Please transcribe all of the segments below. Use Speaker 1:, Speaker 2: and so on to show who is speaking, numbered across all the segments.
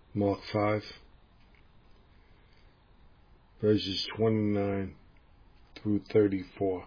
Speaker 1: Mark 5, verses 29 through 34.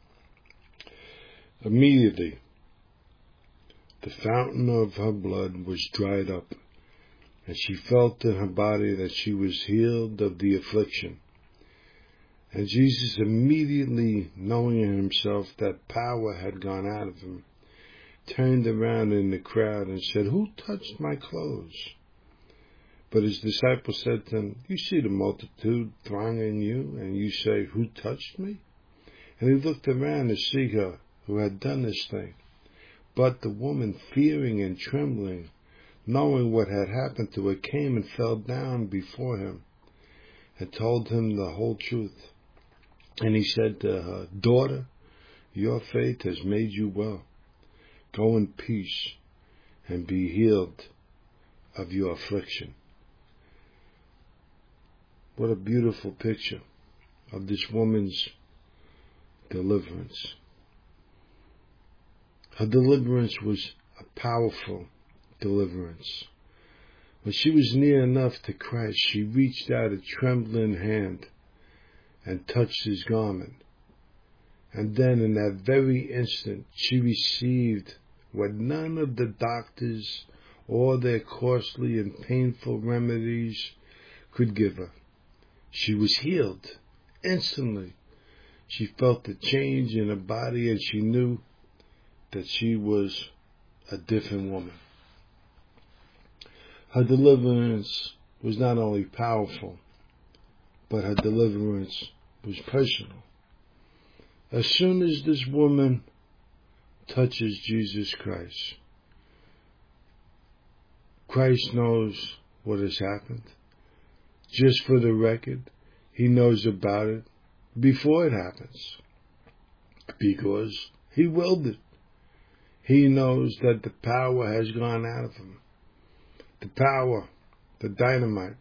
Speaker 1: Immediately, the fountain of her blood was dried up, and she felt in her body that she was healed of the affliction. And Jesus, immediately knowing in himself that power had gone out of him, turned around in the crowd and said, "Who touched my clothes?" But his disciples said to him, "You see the multitude thronging you, and you say, 'Who touched me?'" And he looked around to see her who had done this thing. But the woman, fearing and trembling, knowing what had happened to her, came and fell down before him and told him the whole truth. And he said to her, "Daughter, your faith has made you well. Go in peace and be healed of your affliction." What a beautiful picture of this woman's deliverance. Her deliverance was a powerful deliverance. When she was near enough to Christ, she reached out a trembling hand and touched his garment. And then in that very instant, she received what none of the doctors or their costly and painful remedies could give her. She was healed instantly. She felt the change in her body, and she knew that she was a different woman. Her deliverance was not only powerful, but her deliverance was personal. As soon as this woman touches Jesus Christ, Christ knows what has happened. Just for the record, he knows about it before it happens, because he willed it. He knows that the power has gone out of him. The power, the dynamite,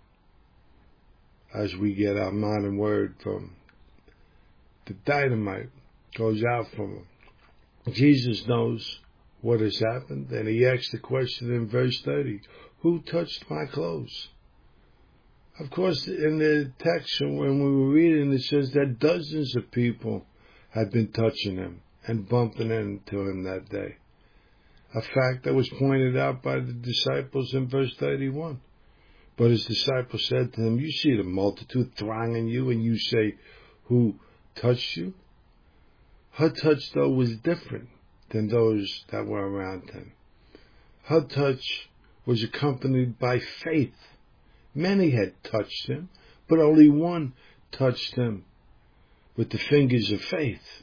Speaker 1: as we get our modern word from, the dynamite goes out from him. Jesus knows what has happened, and he asks the question in verse 30, "Who touched my clothes?" Of course, in the text, when we were reading, it says that dozens of people had been touching him and bumping into him that day. A fact that was pointed out by the disciples in verse 31. But his disciples said to him, "You see the multitude thronging you, and you say, 'Who touched you?'" Her touch, though, was different than those that were around him. Her touch was accompanied by faith. Many had touched him, but only one touched him with the fingers of faith.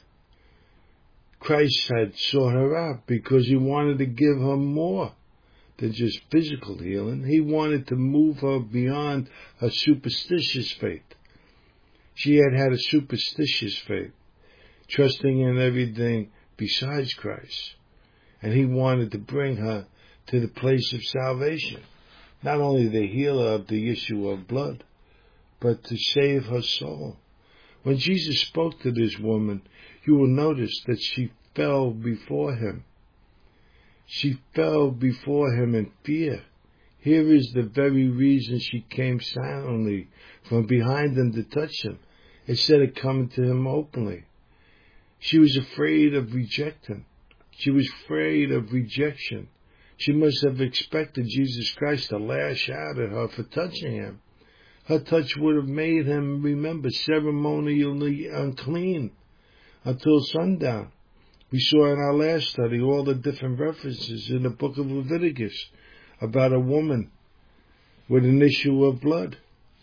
Speaker 1: Christ had sought her out because he wanted to give her more than just physical healing. He wanted to move her beyond her superstitious faith. She had had a superstitious faith, trusting in everything besides Christ. And he wanted to bring her to the place of salvation. Not only the healer of the issue of blood, but to save her soul. When Jesus spoke to this woman, you will notice that she fell before him. She fell before him in fear. Here is the very reason she came silently from behind him to touch him, instead of coming to him openly. She was afraid of rejection. She was afraid of rejection. She must have expected Jesus Christ to lash out at her for touching him. Her touch would have made him, remember, ceremonially unclean until sundown. We saw in our last study all the different references in the book of Leviticus about a woman with an issue of blood.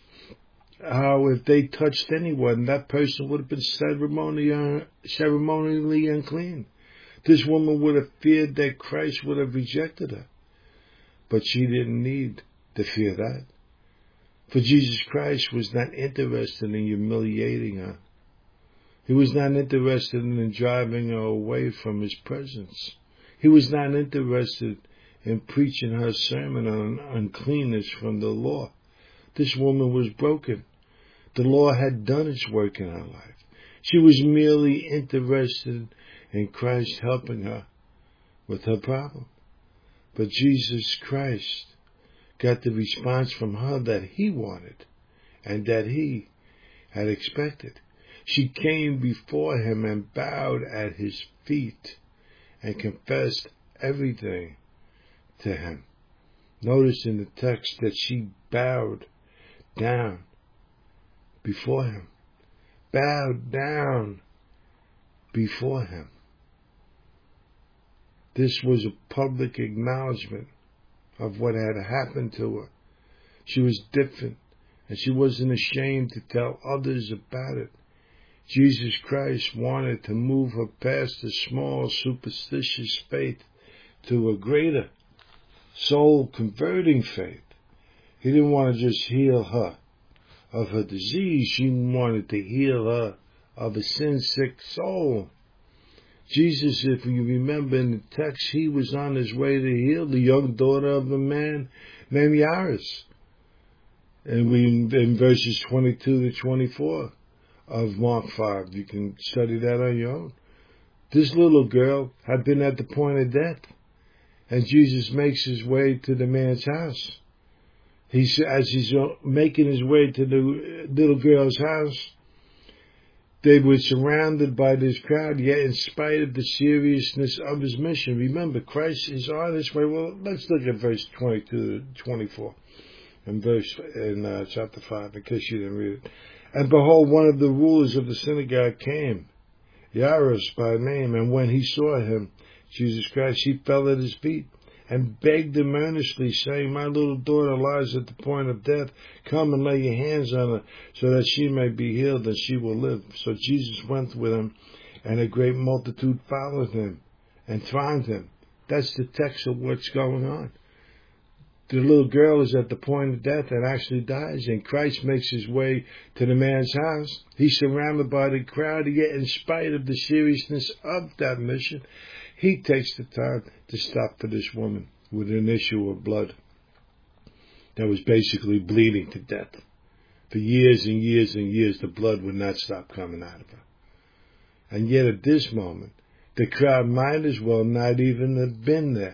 Speaker 1: How if they touched anyone, that person would have been ceremonially unclean. This woman would have feared that Christ would have rejected her. But she didn't need to fear that. For Jesus Christ was not interested in humiliating her. He was not interested in driving her away from his presence. He was not interested in preaching her sermon on uncleanness from the law. This woman was broken. The law had done its work in her life. She was merely interested in Christ helping her with her problem. But Jesus Christ got the response from her that he wanted and that he had expected. She came before him and bowed at his feet and confessed everything to him. Notice in the text that she bowed down before him. Bowed down before him. This was a public acknowledgement of what had happened to her. She was different, and she wasn't ashamed to tell others about it. Jesus Christ wanted to move her past a small, superstitious faith to a greater, soul-converting faith. He didn't want to just heal her of her disease. He wanted to heal her of a sin-sick soul. Jesus, if you remember in the text, he was on his way to heal the young daughter of a man named Jairus. And in verses 22 to 24 of Mark 5, you can study that on your own. This little girl had been at the point of death, and Jesus makes his way to the man's house. As he's making his way to the little girl's house, they were surrounded by this crowd, yet in spite of the seriousness of his mission. Remember, Christ is on his way. Well, let's look at verse 22 to 24 in chapter 5, in case you didn't read it. And behold, one of the rulers of the synagogue came, Jairus by name, and when he saw him, Jesus Christ, he fell at his feet and begged him earnestly, saying, my little daughter lies at the point of death. Come and lay your hands on her, so that she may be healed, and she will live. So Jesus went with him, and a great multitude followed him and thronged him. That's the text of what's going on. The little girl is at the point of death and actually dies, and Christ makes his way to the man's house. He's surrounded by the crowd, yet in spite of the seriousness of that mission, he takes the time to stop for this woman with an issue of blood that was basically bleeding to death. For years and years and years, the blood would not stop coming out of her. And yet at this moment, the crowd might as well not even have been there.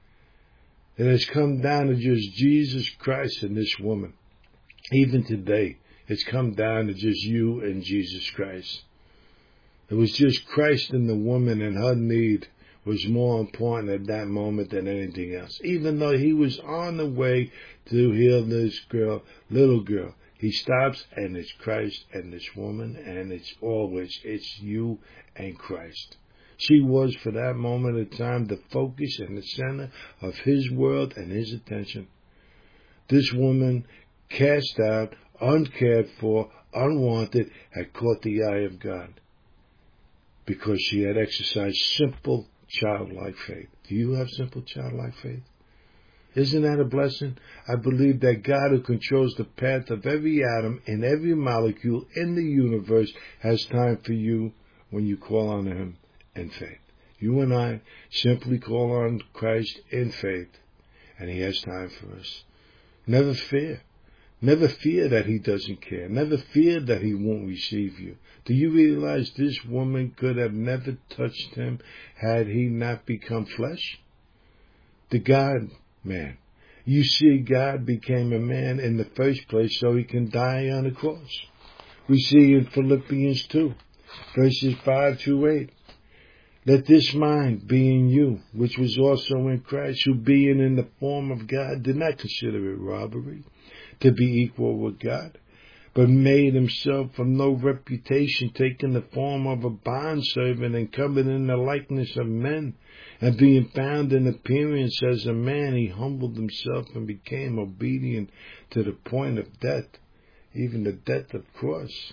Speaker 1: It has come down to just Jesus Christ and this woman. Even today, it's come down to just you and Jesus Christ. It was just Christ and the woman, and her need was more important at that moment than anything else. Even though he was on the way to heal this little girl, he stops, and it's Christ and this woman, and it's you and Christ. She was, for that moment of time, the focus and the center of his world and his attention. This woman, cast out, uncared for, unwanted, had caught the eye of God because she had exercised simple, childlike faith. Do you have simple, childlike faith? Isn't that a blessing? I believe that God, who controls the path of every atom and every molecule in the universe, has time for you when you call on him in faith. You and I simply call on Christ in faith, and he has time for us. Never fear. Never fear that he doesn't care. Never fear that he won't receive you. Do you realize this woman could have never touched him had he not become flesh? The God-man. You see, God became a man in the first place so he can die on the cross. We see in Philippians 2, verses 5 through 8. Let this mind be in you, which was also in Christ, who being in the form of God, did not consider it robbery to be equal with God, but made himself of no reputation, taking the form of a bondservant and coming in the likeness of men, and being found in appearance as a man, he humbled himself and became obedient to the point of death, even the death of cross.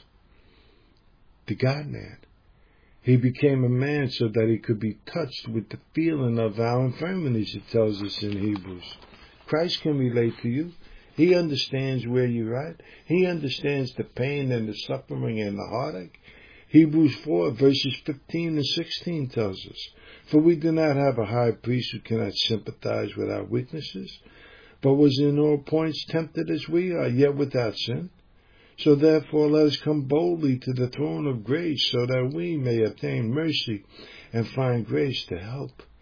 Speaker 1: The God-man. He became a man so that he could be touched with the feeling of our infirmities, it tells us in Hebrews. Christ can relate to you. He understands where you're at. He understands the pain and the suffering and the heartache. Hebrews 4, verses 15 and 16 tells us, for we do not have a high priest who cannot sympathize with our weaknesses, but was in all points tempted as we are, yet without sin. So therefore let us come boldly to the throne of grace, so that we may obtain mercy and find grace to help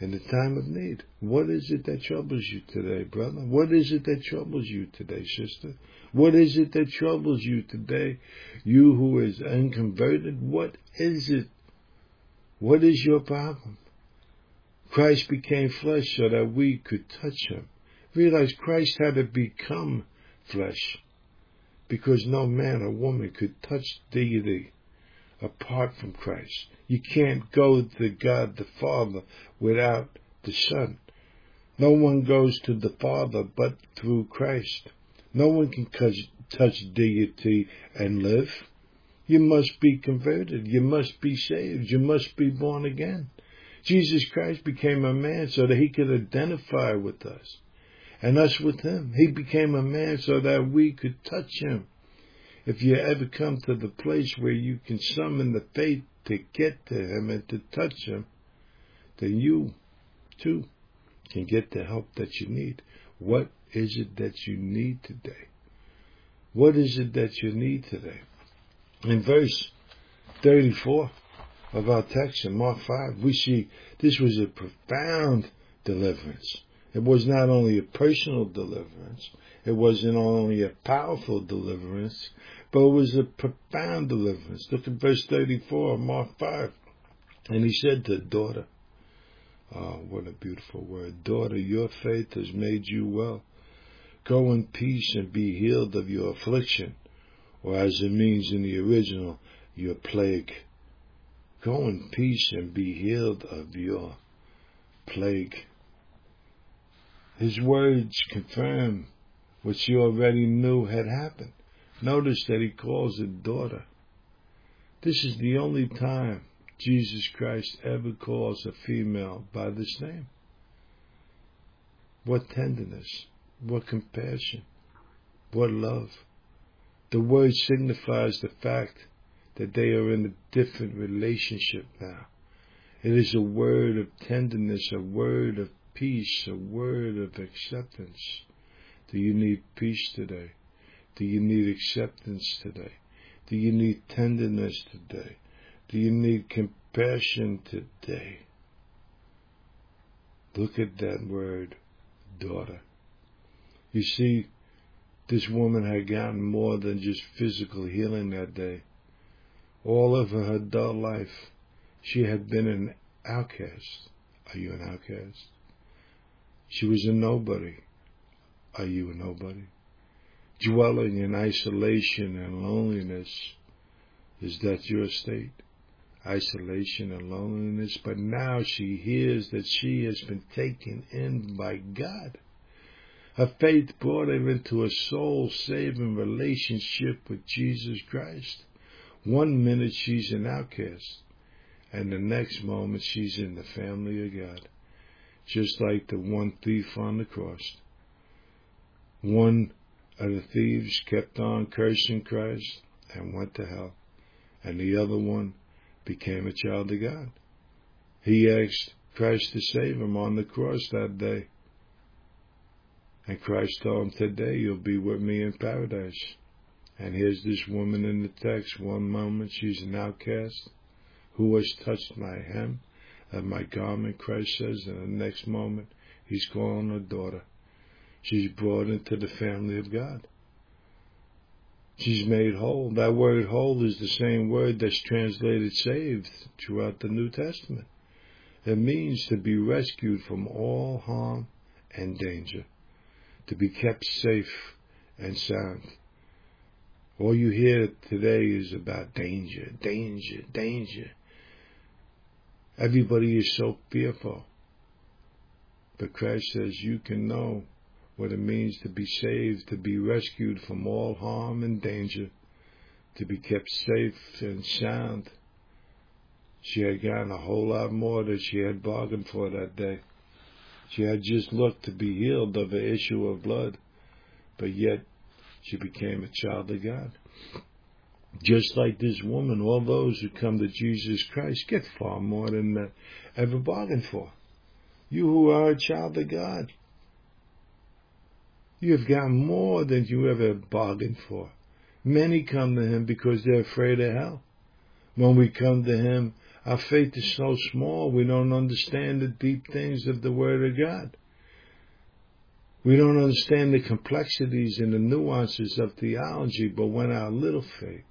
Speaker 1: in the time of need. What is it that troubles you today, brother? What is it that troubles you today, sister? What is it that troubles you today? You who is unconverted, what is it? What is your problem? Christ became flesh so that we could touch him. Realize Christ had to become flesh because no man or woman could touch deity apart from Christ. You can't go to God the Father without the Son. No one goes to the Father but through Christ. No one can touch deity and live. You must be converted. You must be saved. You must be born again. Jesus Christ became a man so that he could identify with us and us with him. He became a man so that we could touch him. If you ever come to the place where you can summon the faith to get to him and to touch him, then you, too, can get the help that you need. What is it that you need today? What is it that you need today? In verse 34 of our text in Mark 5, we see this was a profound deliverance. It was not only a personal deliverance, it wasn't only a powerful deliverance, but it was a profound deliverance. Look at verse 34 of Mark 5. And he said to the daughter, oh, what a beautiful word. Daughter, your faith has made you well. Go in peace and be healed of your affliction, or as it means in the original, your plague. Go in peace and be healed of your plague. His words confirm what she already knew had happened. Notice that he calls her daughter. This is the only time Jesus Christ ever calls a female by this name. What tenderness, what compassion, what love. The word signifies the fact that they are in a different relationship now. It is a word of tenderness, a word of peace, a word of acceptance. Do you need peace today? Do you need acceptance today? Do you need tenderness today? Do you need compassion today? Look at that word, daughter. You see, this woman had gotten more than just physical healing that day. All of her adult life, she had been an outcast. Are you an outcast? She was a nobody. Are you a nobody? Dwelling in isolation and loneliness, is that your state? Isolation and loneliness. But now she hears that she has been taken in by God. Her faith brought her into a soul-saving relationship with Jesus Christ. 1 minute she's an outcast, and the next moment she's in the family of God. Just like the one thief on the cross. One of the thieves kept on cursing Christ and went to hell. And the other one became a child of God. He asked Christ to save him on the cross that day. And Christ told him, today you'll be with me in paradise. And here's this woman in the text. 1 moment she's an outcast. Who has touched my hem of my garment, Christ says. And the next moment he's calling her daughter. She's brought into the family of God. She's made whole. That word whole is the same word that's translated saved throughout the New Testament. It means to be rescued from all harm and danger, to be kept safe and sound. All you hear today is about danger, danger, danger. Everybody is so fearful. But Christ says you can know what it means to be saved, to be rescued from all harm and danger, to be kept safe and sound. She had gotten a whole lot more than she had bargained for that day. She had just looked to be healed of an issue of blood, but yet she became a child of God. Just like this woman, all those who come to Jesus Christ get far more than they ever bargained for. You who are a child of God, you have gotten more than you ever bargained for. Many come to him because they're afraid of hell. When we come to Him, our faith is so small, we don't understand the deep things of the Word of God. We don't understand the complexities and the nuances of theology, but when our little faith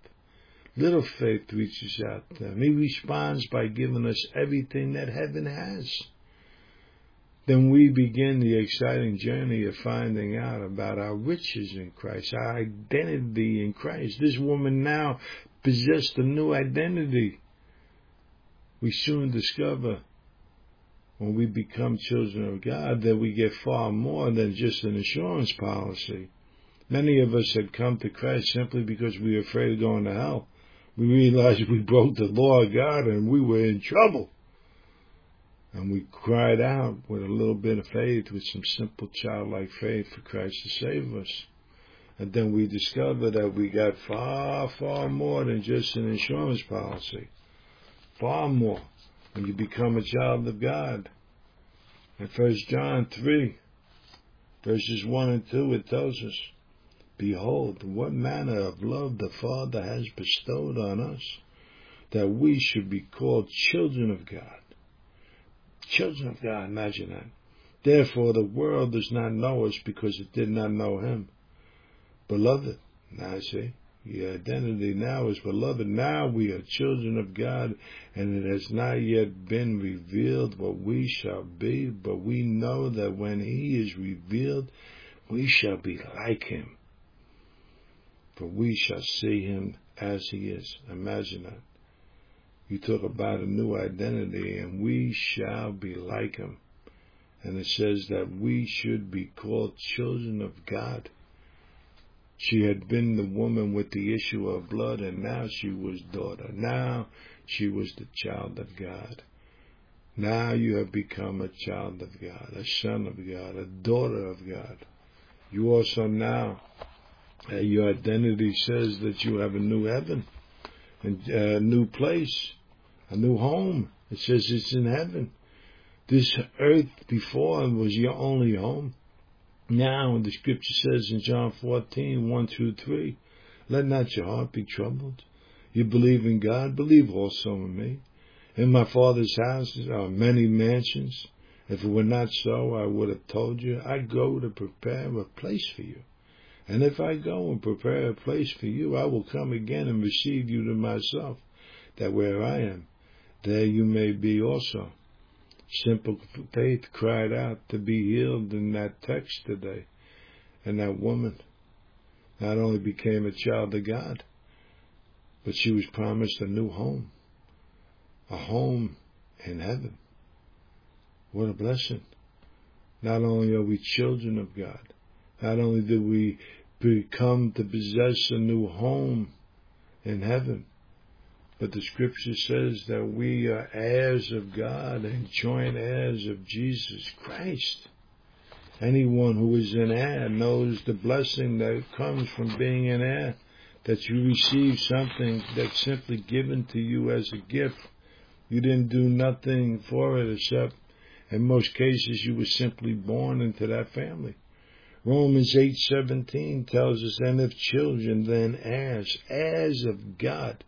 Speaker 1: reaches out to Him, He responds by giving us everything that heaven has. Then we begin the exciting journey of finding out about our riches in Christ, our identity in Christ. This woman now possessed a new identity. We soon discover, when we become children of God, that we get far more than just an insurance policy. Many of us had come to Christ simply because we were afraid of going to hell. We realized we broke the law of God and we were in trouble. And we cried out with a little bit of faith, with some simple childlike faith, for Christ to save us. And then we discovered that we got far, far more than just an insurance policy. Far more when you become a child of God. In 1 John 3, verses 1 and 2, it tells us, "Behold, what manner of love the Father has bestowed on us, that we should be called children of God." Children of God, imagine that. "Therefore the world does not know us because it did not know Him." Beloved, now see, your identity now is beloved. Now we are children of God, and it has not yet been revealed what we shall be, but we know that when He is revealed, we shall be like Him, for we shall see Him as He is. Imagine that. You talk about a new identity, and we shall be like Him. And it says that we should be called children of God. She had been the woman with the issue of blood, and now she was daughter. Now she was the child of God. Now you have become a child of God, a son of God, a daughter of God. You also now, your identity says that you have a new heaven, and a new place, a new home. It says it's in heaven. This earth before was your only home. Now, the scripture says in John 14, 1 through 3, "Let not your heart be troubled. You believe in God, believe also in me. In my Father's house are many mansions. If it were not so, I would have told you. I go to prepare a place for you. And if I go and prepare a place for you, I will come again and receive you to myself, that where I am, there you may be also." Simple faith cried out to be healed in that text today. And that woman not only became a child of God, but she was promised a new home. A home in heaven. What a blessing. Not only are we children of God, not only do we become to possess a new home in heaven, but the scripture says that we are heirs of God and joint heirs of Jesus Christ. Anyone who is an heir knows the blessing that comes from being an heir, that you receive something that's simply given to you as a gift. You didn't do nothing for it except, in most cases, you were simply born into that family. Romans 8:17 tells us, "And if children, then heirs, heirs of God."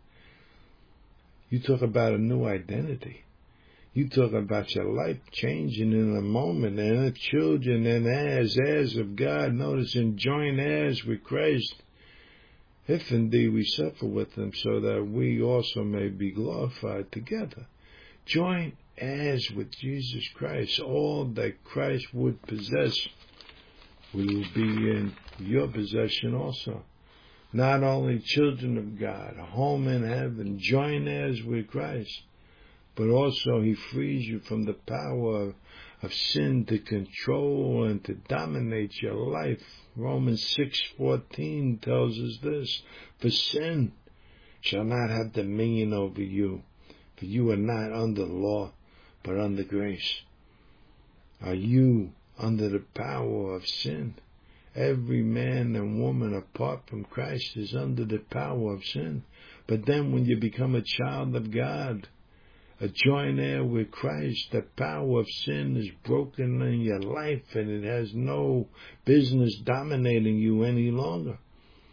Speaker 1: You talk about a new identity. You talk about your life changing in a moment. And if children and heirs, heirs of God, notice, and joint heirs with Christ, if indeed we suffer with Him, so that we also may be glorified together. Joint heirs with Jesus Christ. All that Christ would possess will be in your possession also. Not only children of God, a home in heaven, joint heirs with Christ, but also He frees you from the power of sin to control and to dominate your life. Romans 6:14 tells us this, "For sin shall not have dominion over you, for you are not under law, but under grace." Are you under the power of sin? Every man and woman apart from Christ is under the power of sin. But then when you become a child of God, a joint heir with Christ, the power of sin is broken in your life and it has no business dominating you any longer.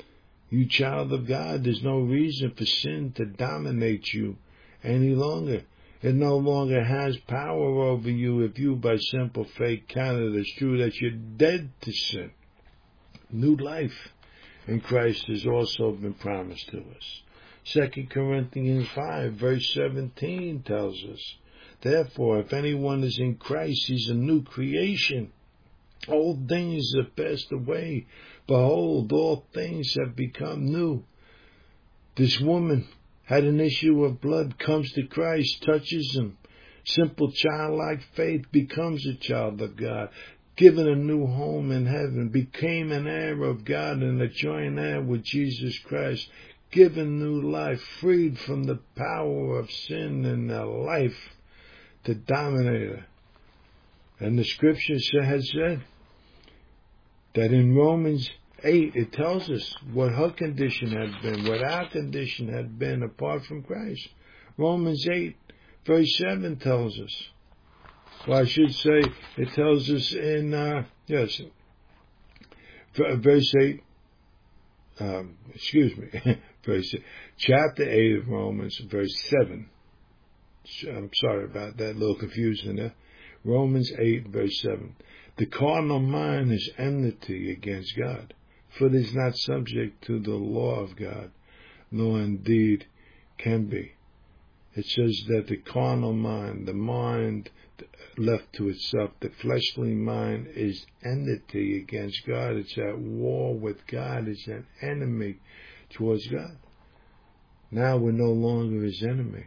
Speaker 1: You child of God, there's no reason for sin to dominate you any longer. It no longer has power over you if you by simple faith count it as true that you're dead to sin. New life in Christ has also been promised to us. 2 Corinthians 5 verse 17 tells us, therefore, if anyone is in Christ, he's a new creation. Old things have passed away. Behold, all things have become new. This woman had an issue of blood, comes to Christ, touches him. Simple childlike faith, becomes a child of God, given a new home in heaven, became an heir of God and a joint heir with Jesus Christ, given new life, freed from the power of sin and the life to dominate her. And the scripture has said that in Romans 8, it tells us what her condition had been, what our condition had been apart from Christ. Romans 8, verse 7 tells us. Well, I should say, it tells us in, verse 8, chapter 8 of Romans, verse 7. I'm sorry about that, a little confusion there. Romans 8, verse 7. The carnal mind is enmity against God, for it is not subject to the law of God, nor indeed can be. It says that the carnal mind, the mind left to itself, the fleshly mind is enmity against God. It's at war with God. It's an enemy towards God. Now we're no longer his enemy,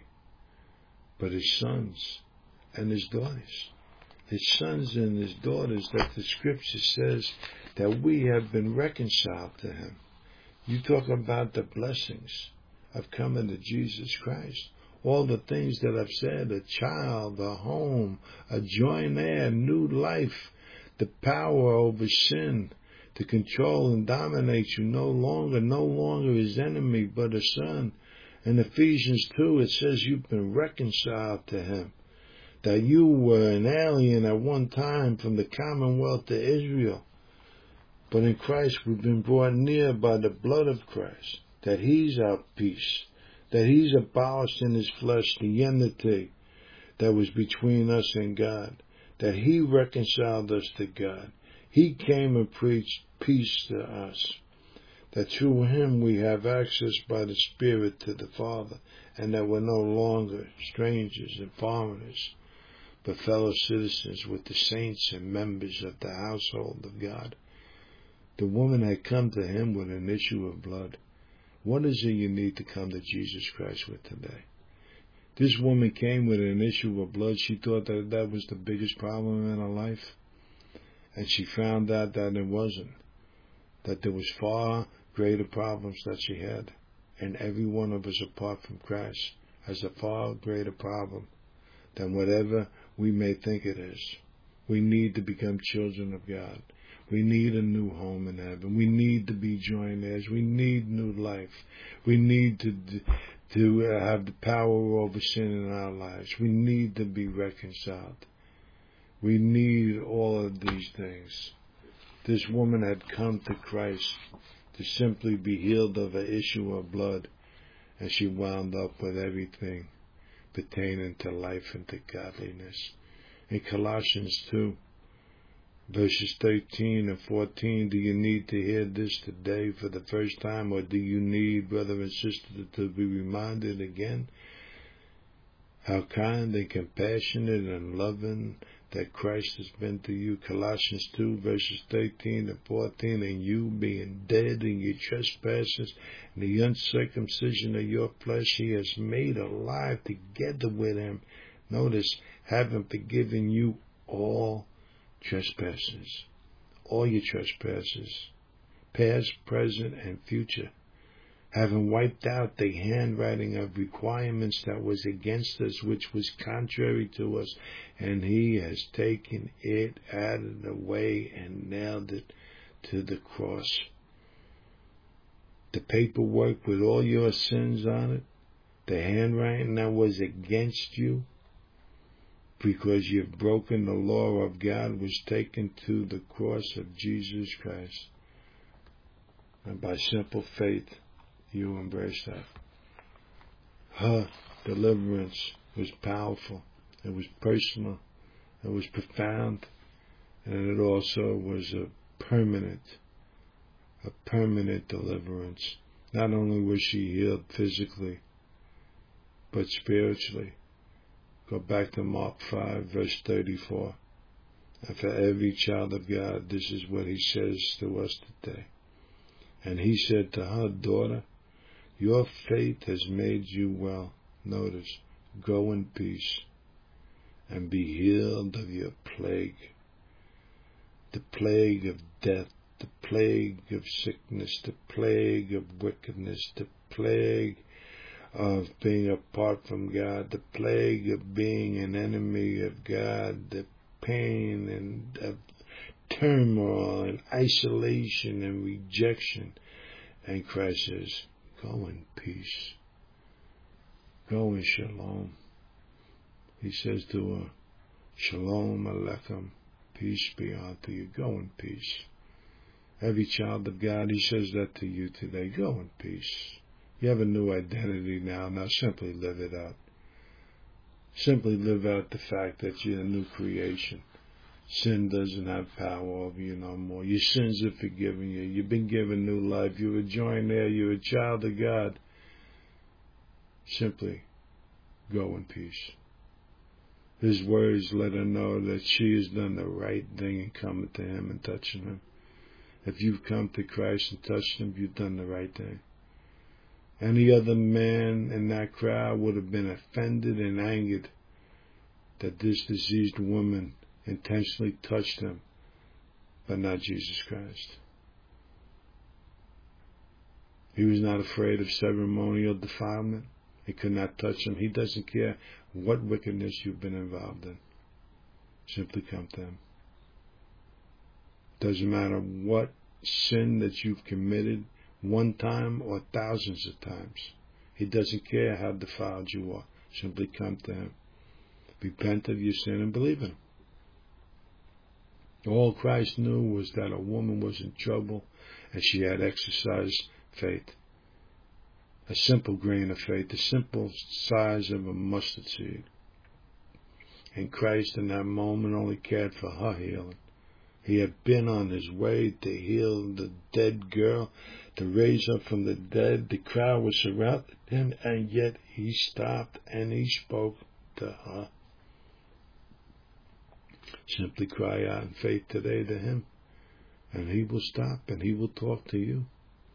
Speaker 1: but his sons and his daughters. His sons and his daughters, that the scripture says that we have been reconciled to him. You talk about the blessings of coming to Jesus Christ. All the things that I've said, a child, a home, a joint heir, new life, the power over sin, to control and dominate you, no longer his enemy, but a son. In Ephesians 2, it says you've been reconciled to him. That you were an alien at one time from the commonwealth of Israel. But in Christ we've been brought near by the blood of Christ. That he's our peace. That he's abolished in his flesh the enmity that was between us and God. That he reconciled us to God. He came and preached peace to us. That through him we have access by the Spirit to the Father. And that we're no longer strangers and foreigners, but fellow citizens with the saints and members of the household of God. The woman had come to him with an issue of blood. What is it you need to come to Jesus Christ with today? This woman came with an issue of blood. She thought that that was the biggest problem in her life. And she found out that it wasn't. That there was far greater problems that she had. And every one of us apart from Christ has a far greater problem than whatever we may think it is. We need to become children of God. We need a new home in heaven. We need to be joint heirs. We need new life. We need to have the power over sin in our lives. We need to be reconciled. We need all of these things. This woman had come to Christ to simply be healed of an issue of blood, and she wound up with everything pertaining to life and to godliness. In Colossians 2, verses 13 and 14, do you need to hear this today for the first time, or do you need, brother and sister, to be reminded again how kind and compassionate and loving that Christ has been to you? Colossians 2, verses 13 and 14, and you being dead in your trespasses and the uncircumcision of your flesh, he has made alive together with him. Notice, having forgiven you all trespasses, all your trespasses, past, present, and future, having wiped out the handwriting of requirements that was against us, which was contrary to us, and he has taken it out of the way and nailed it to the cross. The paperwork with all your sins on it, the handwriting that was against you, because you've broken the law of God, was taken to the cross of Jesus Christ. And by simple faith, you embrace that. Her deliverance was powerful. It was personal. It was profound. And it also was a permanent deliverance. Not only was she healed physically, but spiritually. Go back to Mark 5, verse 34. And for every child of God, this is what he says to us today. And he said to her, daughter, your faith has made you well. Notice, go in peace and be healed of your plague. The plague of death, the plague of sickness, the plague of wickedness, the plague of being apart from God, the plague of being an enemy of God, the pain and of turmoil and isolation and rejection. And Christ says, go in peace. Go in shalom. He says to her, Shalom Aleichem, peace be unto you. Go in peace. Every child of God, he says that to you today. Go in peace. You have a new identity now. Now simply live it out. Simply live out the fact that you're a new creation. Sin doesn't have power over you no more. Your sins are forgiven you. You've been given new life. You're a joint heir. You're a child of God. Simply go in peace. His words let her know that she has done the right thing in coming to him and touching him. If you've come to Christ and touched him, you've done the right thing. Any other man in that crowd would have been offended and angered that this diseased woman intentionally touched him, but not Jesus Christ. He was not afraid of ceremonial defilement. He could not touch him. He doesn't care what wickedness you've been involved in. Simply come to him. Doesn't matter what sin that you've committed, one time or thousands of times. He doesn't care how defiled you are. Simply come to him. Repent of your sin and believe in him. All Christ knew was that a woman was in trouble and she had exercised faith. A simple grain of faith, the simple size of a mustard seed. And Christ in that moment only cared for her healing. He had been on his way to heal the dead girl, to raise her from the dead. The crowd was surrounding him, and yet he stopped and he spoke to her. Simply cry out in faith today to him, and he will stop and he will talk to you.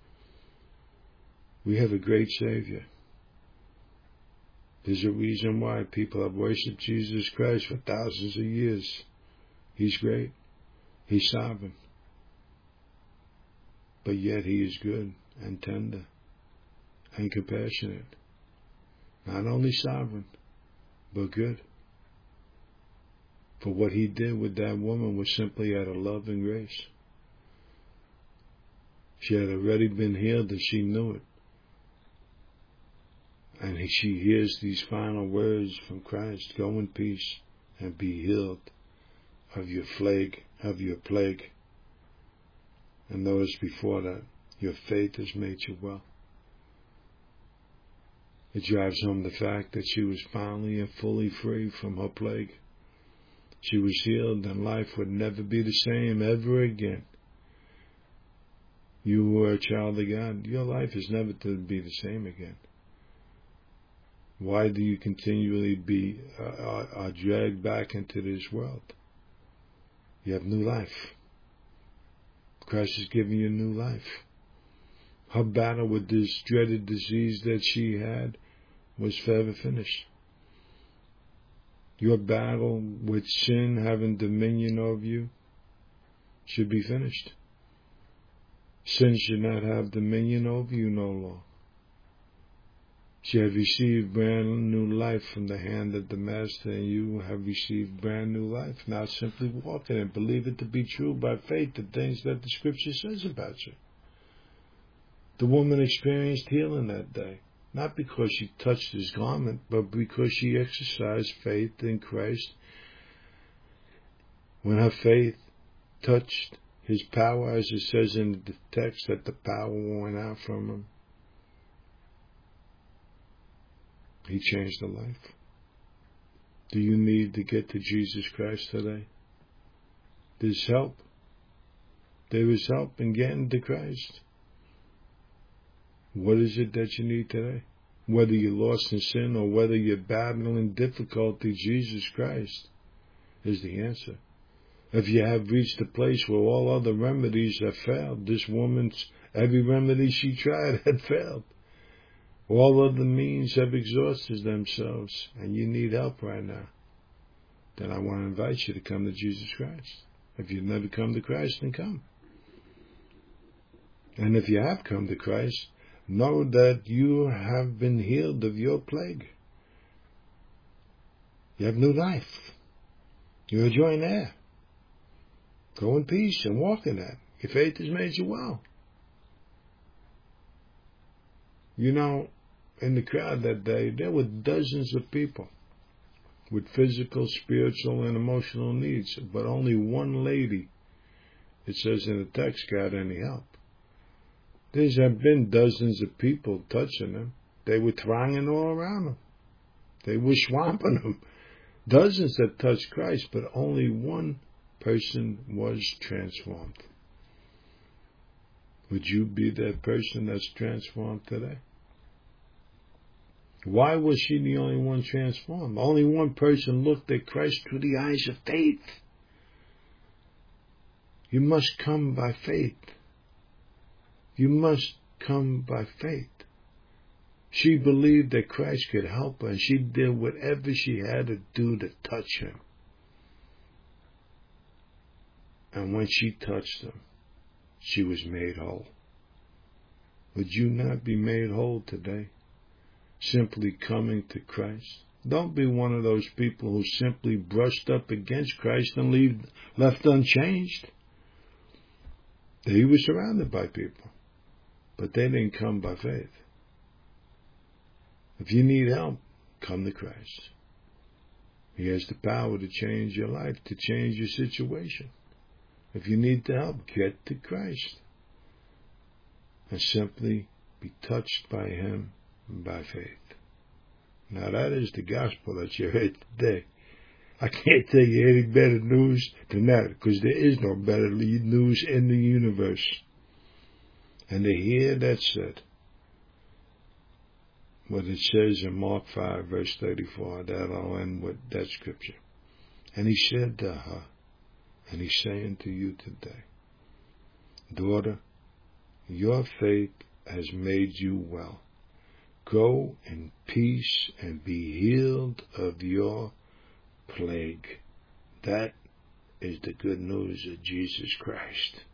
Speaker 1: We have a great Savior. There's a reason why people have worshipped Jesus Christ for thousands of years. He's great. He's sovereign. But yet he is good and tender and compassionate. Not only sovereign, but good. For what he did with that woman was simply out of love and grace. She had already been healed and she knew it. And she hears these final words from Christ, go in peace and be healed of your plague. And notice before that, your faith has made you well. It drives home the fact that she was finally and fully free from her plague. She was healed and life would never be the same ever again. You who are a child of God, your life is never to be the same again. Why do you continually be dragged back into this world? You have new life. Christ is giving you new life. Her battle with this dreaded disease that she had was forever finished. Your battle with sin having dominion over you should be finished. Sin should not have dominion over you no longer. She have received brand new life from the hand of the Master, and you have received brand new life. Now simply walk in it. Believe it to be true by faith, the things that the Scripture says about you. The woman experienced healing that day, not because she touched his garment, but because she exercised faith in Christ. When her faith touched his power, as it says in the text, that the power went out from him. He changed a life. Do you need to get to Jesus Christ today? There's help. There is help in getting to Christ. What is it that you need today? Whether you're lost in sin or whether you're battling difficulty, Jesus Christ is the answer. If you have reached a place where all other remedies have failed, this woman's, every remedy she tried had failed. All other means have exhausted themselves, and you need help right now. Then I want to invite you to come to Jesus Christ. If you've never come to Christ, then come. And if you have come to Christ, know that you have been healed of your plague. You have new life. You're enjoying air. Go in peace and walk in that. Your faith has made you well. You know, in the crowd that day, there were dozens of people with physical, spiritual, and emotional needs, but only one lady, it says in the text, got any help. There have been dozens of people touching them. They were thronging all around them. They were swamping them. Dozens that touched Christ, but only one person was transformed. Would you be that person that's transformed today? Why was she the only one transformed? Only one person looked at Christ through the eyes of faith. You must come by faith. You must come by faith. She believed that Christ could help her, and she did whatever she had to do to touch him. And when she touched him, she was made whole. Would you not be made whole today? Simply coming to Christ. Don't be one of those people who simply brushed up against Christ and left unchanged. He was surrounded by people, but they didn't come by faith. If you need help, come to Christ. He has the power to change your life, to change your situation. If you need the help, get to Christ and simply be touched by him by faith. Now that is the gospel that you heard today. I can't tell you any better news than that, because there is no better news in the universe. And to hear that said, what it says in Mark 5 verse 34, that I'll end with that scripture. And he said to her, and he's saying to you today, daughter, your faith has made you well. Go in peace and be healed of your plague. That is the good news of Jesus Christ.